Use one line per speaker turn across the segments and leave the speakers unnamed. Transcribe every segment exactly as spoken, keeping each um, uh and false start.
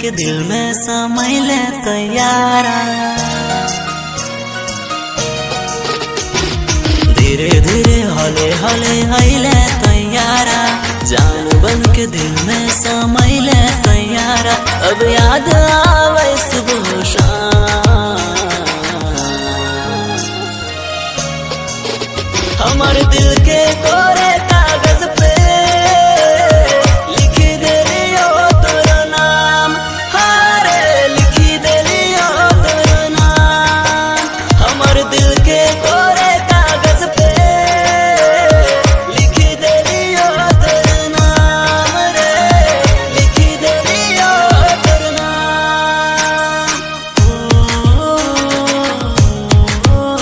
के दिल में समैले तैयारा। धीरे धीरे हले हले आइले तैयारा, जान बन के दिल में समैले तैयारा। अब याद आवे सुबह शाम, हमारे दिल के कोरे कागज पे लिखी दे लियो तोरा नाम। हारे लिखी दे लियो तोरा नाम, हमारे दिल के कोरे कागज पे लिखी दे लियो तोरा नाम रे, लिखी दे लियो तोरा नाम। ओ, ओ, ओ,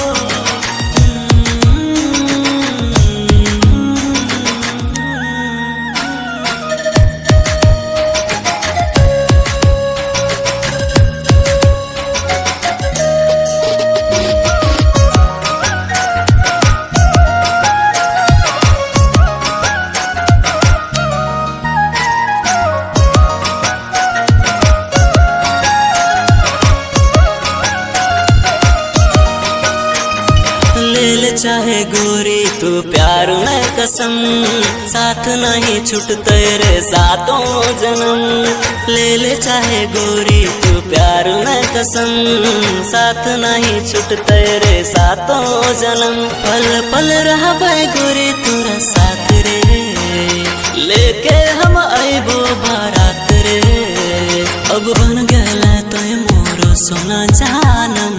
ले ले चाहे गोरी तू प्यार में कसम, साथ नहीं छूटते रे सातों जन्म। ले ले चाहे गोरी तू प्यार में कसम, साथ नहीं छूटते रे सातों जन्म। पल पल रहबे गोरी तोरा साथ रे, लेके हम आइबो बारात रे। अब बन गया तो मोरो सोना जानम,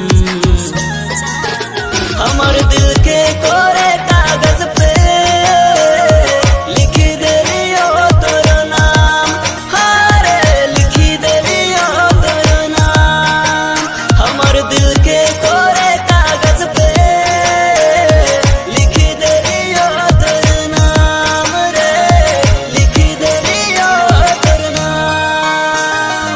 हमारे दिल के कोरे कागज पे लिखी दे लियो तोरा नाम। हारे लिखी दे लियो तोरा नाम, हमारे दिल के कोरे कागज पे लिखी दे लियो तोरा नाम रे, लिखी दे लियो तोरा नाम।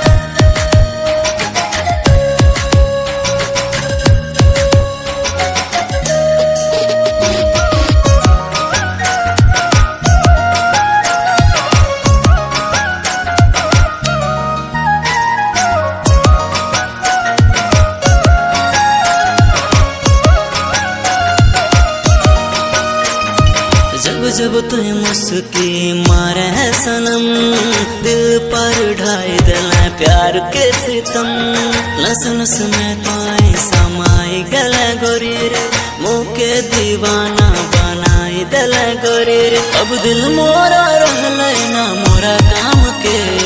जब जब तू मुस्की मारे है सनम, दिल पर ढाई दिला प्यार के सितम। लसन लस में पाई समाई गला गोरी रे, मुके दीवाना बनाई दिला गोरी रे। अब दिल मोरा रहले ना मोरा काम के,